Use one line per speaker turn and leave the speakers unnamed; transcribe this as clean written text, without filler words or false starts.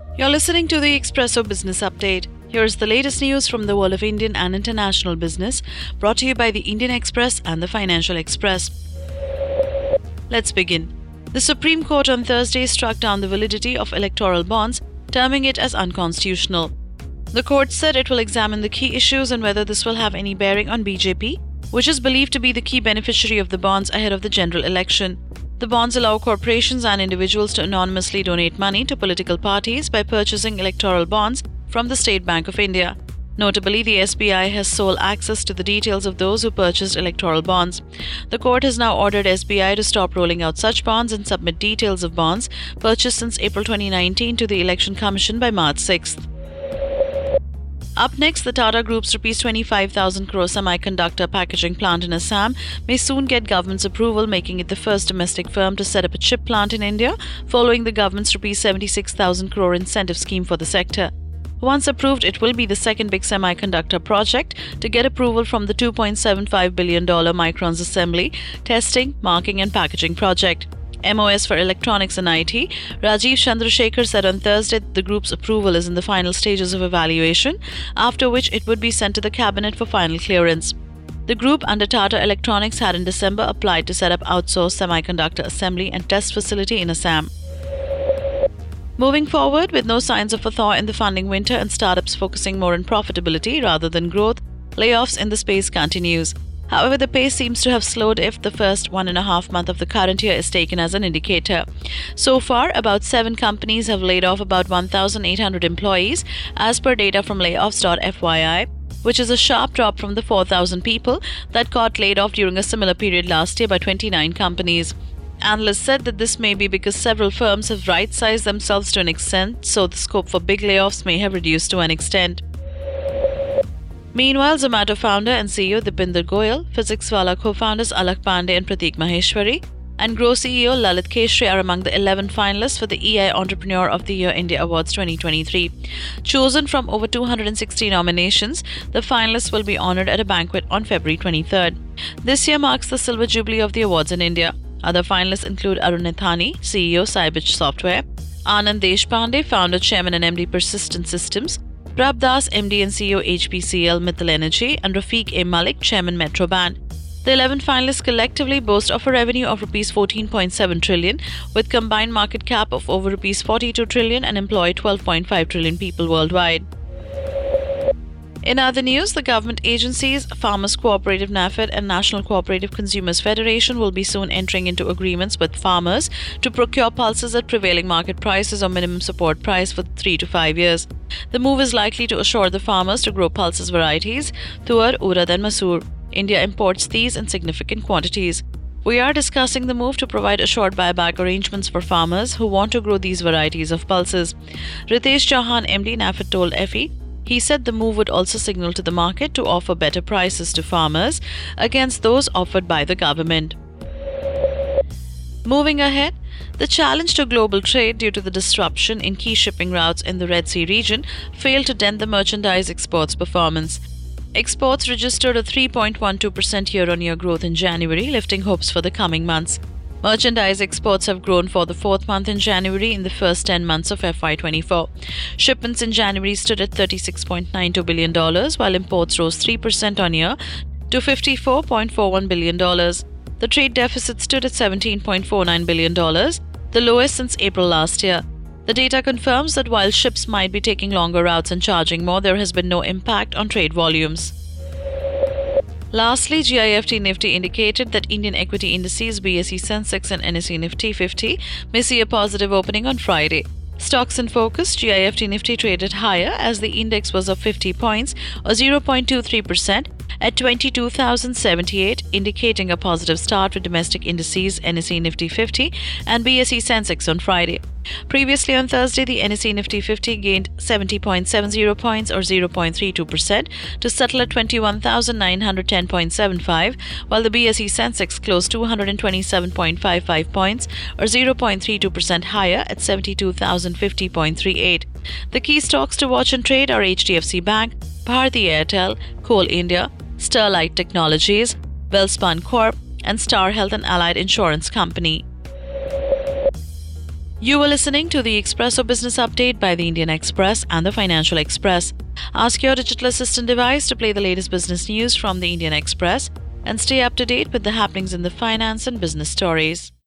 You're listening to the Expresso Business Update. Here's the latest news from the world of Indian and international business, brought to you by the Indian Express and the Financial Express. Let's begin. The Supreme Court on Thursday struck down the validity of electoral bonds, terming it as unconstitutional. The court said it will examine the key issues and whether this will have any bearing on BJP, which is believed to be the key beneficiary of the bonds ahead of the general election. The bonds allow corporations and individuals to anonymously donate money to political parties by purchasing electoral bonds from the State Bank of India. Notably, the SBI has sole access to the details of those who purchased electoral bonds. The court has now ordered SBI to stop rolling out such bonds and submit details of bonds purchased since April 2019 to the Election Commission by March 6th. Up next, the Tata Group's ₹25,000 crore semiconductor packaging plant in Assam may soon get government's approval, making it the first domestic firm to set up a chip plant in India, following the government's ₹76,000 crore incentive scheme for the sector. Once approved, it will be the second big semiconductor project to get approval from the $2.75 billion Micron's assembly, testing, marking and packaging project. MOS for Electronics and IT, Rajiv Chandrasekhar said on Thursday that the group's approval is in the final stages of evaluation, after which it would be sent to the cabinet for final clearance. The group under Tata Electronics had in December applied to set up outsourced semiconductor assembly and test facility in Assam. Moving forward, with no signs of a thaw in the funding winter and startups focusing more on profitability rather than growth, layoffs in the space continues. However, the pace seems to have slowed if the first 1.5 months of the current year is taken as an indicator. So far, about 7 companies have laid off about 1,800 employees, as per data from layoffs.fyi, which is a sharp drop from the 4,000 people that got laid off during a similar period last year by 29 companies. Analysts said that this may be because several firms have right-sized themselves to an extent, so the scope for big layoffs may have reduced to an extent. Meanwhile, Zomato founder and CEO Deepinder Goyal, PhysicsWallah co-founders Alak Pandey and Prateek Maheshwari, and Groww CEO Lalit Keshri are among the 11 finalists for the EI Entrepreneur of the Year India Awards 2023. Chosen from over 260 nominations, the finalists will be honoured at a banquet on February 23rd. This year marks the Silver Jubilee of the awards in India. Other finalists include Arun Nithani, CEO Cybridge Software, Anand Deshpande, founder, chairman and MD Persistent Systems, Prabh Das, MD and CEO HPCL Mittal Energy, and Rafiq A. Malik, Chairman Metro Band. The 11 finalists collectively boast of a revenue of Rs 14.7 trillion, with combined market cap of over Rs 42 trillion and employ 12.5 trillion people worldwide. In other news, the government agencies, Farmers Cooperative NAFED and National Cooperative Consumers Federation will be soon entering into agreements with farmers to procure pulses at prevailing market prices or minimum support price for 3 to 5 years. The move is likely to assure the farmers to grow pulses varieties, Tuar, Urad and Masoor. India imports these in significant quantities. We are discussing the move to provide assured buyback arrangements for farmers who want to grow these varieties of pulses. Ritesh Chauhan, MD NAFED, told FE. He said the move would also signal to the market to offer better prices to farmers against those offered by the government. Moving ahead, the challenge to global trade due to the disruption in key shipping routes in the Red Sea region failed to dent the merchandise exports performance. Exports registered a 3.12% year-on-year growth in January, lifting hopes for the coming months. Merchandise exports have grown for the 4th month in January in the first 10 months of FY24. Shipments in January stood at $36.92 billion, while imports rose 3% on year to $54.41 billion. The trade deficit stood at $17.49 billion, the lowest since April last year. The data confirms that while ships might be taking longer routes and charging more, there has been no impact on trade volumes. Lastly, GIFT Nifty indicated that Indian equity indices BSE Sensex and NSE Nifty 50 may see a positive opening on Friday. Stocks in focus, GIFT Nifty traded higher as the index was up 50 points or 0.23% at 22,078, indicating a positive start with domestic indices NSE Nifty 50 and BSE Sensex on Friday. Previously on Thursday, the NSE Nifty 50 gained 70.70 points or 0.32% to settle at 21,910.75, while the BSE Sensex closed 227.55 points or 0.32% higher at 72,050.38. The key stocks to watch and trade are HDFC Bank, Bharti Airtel, Coal India, Sterlite Technologies, Welspun Corp, and Star Health and Allied Insurance Company. You were listening to the Expresso Business Update by the Indian Express and the Financial Express. Ask your digital assistant device to play the latest business news from the Indian Express and stay up to date with the happenings in the finance and business stories.